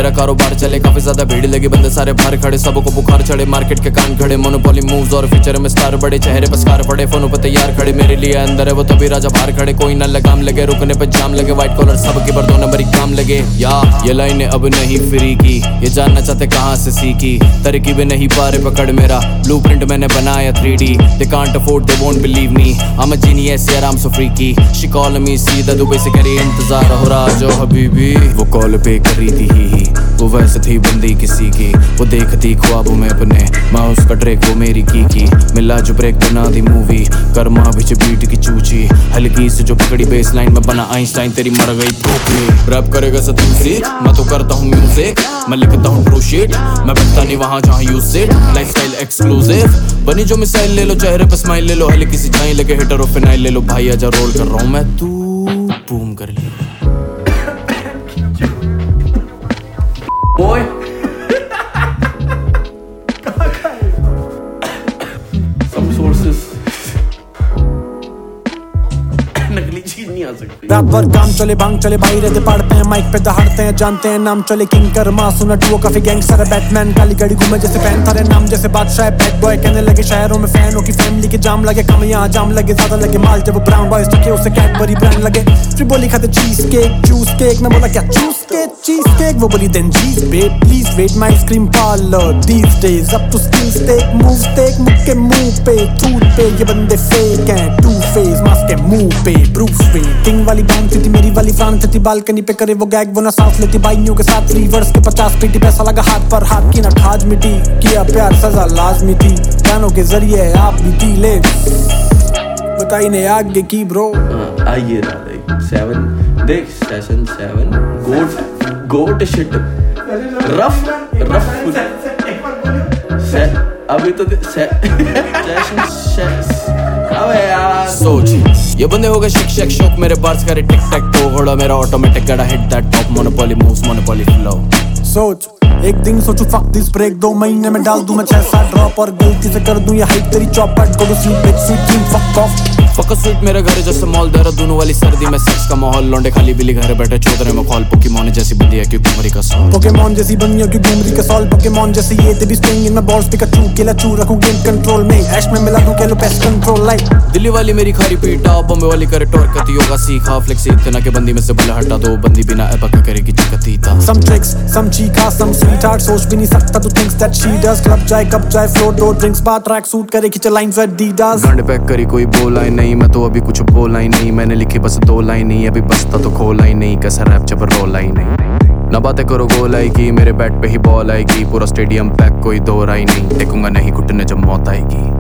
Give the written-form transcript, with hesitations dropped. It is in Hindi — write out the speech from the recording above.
मेरा कारोबार चले, काफी ज्यादा भीड़ लगी, बंदे सारे बाहर खड़े, सबको बुखार चढ़े, मार्केट के कान खड़े, मोनोपोली मूव्स और फ्यूचर में स्टार बड़े, चेहरे पर स्कार पड़े, फोनों पे तैयार खड़े, मेरे लिए अंदर है वो तभी राजा बाहर खड़े, कोई ना लगाम लगे, रुकने पे जाम लगे, व्हाइट कॉलर सबके पर 2 नंबर ही काम लगे। या ये लाइनें अब नहीं फ्री की, ये जानना चाहते कहाँ से सीखी, तरकीबें नहीं पा रहे पकड़ मेरा, ब्लूप्रिंट मैंने बनाया 3D, they can't afford, they won't believe me, I'm a genius, yeah I'm so freaky, she call me सीधा दुबई से करी इंतजार हो रहा जो हबीबी, वो कॉल पे कर रही थी, वो वैसे थी बंदी किसी की, वो देखती ख्वाबों में अपने, मैं उसका ट्रैक वो मेरी की, मिला जो ब्रेक बना दी मूवी, कर्मा बीच बीट की चूची, हल्की से जो पकड़ी बेस लाइन में बना आइंस्टाइन, तेरी मर गई टोपी। रैप करेगा सतू से, मैं तो करता हूँ म्यूजिक, मैं लिखता हूँ ट्रू शिट, मैं बैठता नहीं वहाँ जहाँ यूज सिट, लाइफस्टाइल एक्सक्लूसिव, बनी जो मिसाइल ले लो, चेहरे पे स्माइल ले लो, हल्की सी जाई लगे हिटर और फिनाइल ले लो, भाई आजा रोल कर रहा हूँ मैं, तू बूम कर लिया। ओए some sources नकली चीज नहीं आ सकती। रात भर काम चले भांग चले भाई रहते पढ़ते हैं माइक पे दहाड़ते हैं जानते हैं नाम चले किंग कर्मा सुना टू काफी गैंगस्टर है बैटमैन काली गाड़ी घूमे जैसे फैन थारे नाम जैसे बादशाह बैड बॉय कहने लगे शहरों में फैनों की फैमिली के जाम लगे कम यहाँ जाम लगे ज्यादा लगे माल जब ब्राउन बॉयज चखे उसे कैडबरी ब्रांड लगे फिर बोली खाते चीज केक जूस केक मैं बोला क्या चूस के चीज केक वो बोली then jeez babe please wait my ice cream parlour these days up to skills take moves take मुक्के मुंह पे थूट पे ये बंदे फेक हैं टू फेस मास्क के मुंह पे प्रूफ पे किंग वाली बैंड थी मेरी वाली फ्रांस थी बालकनी पे करे वो गैग वो ना सांस लेती बाइयों के साथ रिवर्स के 50 पीटी पैसा लगा हाथ पर हाथ की ना खाज मिटी किया प्यार सजा लाजमी थी गानों के जरिए आप भी थी ले बताई ने आगे की ब्रो आइए ना 7 देख सेशन 7 गोट शिट रफ अभी तो अबे यार सोच ये बंदे हो गए शिक शेक शोक मेरे बार्स करे टिक टैक तो घोड़ा मेरा ऑटोमेटिक गड़ा hit that top monopoly moves monopoly flow सोच एक दिन सोचू फक दिस ब्रेक 2 महीने में डाल दूं मैं 6-7 ड्रॉप और गलती से कर दूं ये हाइट तेरी चौपट go to sleep bitch sweet dream fuck off fuck sweet मेरे घर जैसे मॉल देहरादून वाली सर्दी में सेक्स का माहौल लौंडे खाली बिली घर बैठे चौधरे में कॉल पोकेमॉन जैसी बंदी है क्यों घुमरी का सॉल पोकेमॉन जैसी बंदी है क्यों घुमरी का सॉल पोकेमॉन जैसी ये तेरी sting in my balls Pikachu केला चू रखूं गेम कंट्रोल में ऐश में मिला दूं केलो पेस्ट कंट्रोल लाइक दिल्ली वाली मेरी खारी पीटा बॉम्बे वाली करे टॉर्क योगा सीखा फ्लेक्सी इतना के बंदी में से बल्ला हटा दो बंदी बिना एपक करेगी चिकतीता some tricks some chica some sweetheart सोच भी नहीं सकता तू thinks that she does club जाए कब जाए फ्लोर दो ड्रिंक्स बार ट्रैक सूट करे खींचे लाइंस विद डीडास गांड पैक करी कोई बोला ही नहीं मैं तो अभी कुछ बोला ही नहीं मैंने लिखी बस 2 लाइन ही अभी बसता तो खोला ही नहीं कैसा रैप जब रोला ही नहीं ना बातें करो गोल आएगी मेरे बैट पे ही बॉल आएगी पूरा स्टेडियम पैक कोई 2 राय नहीं टेकूंगा नहीं घुटने जब मौत आएगी।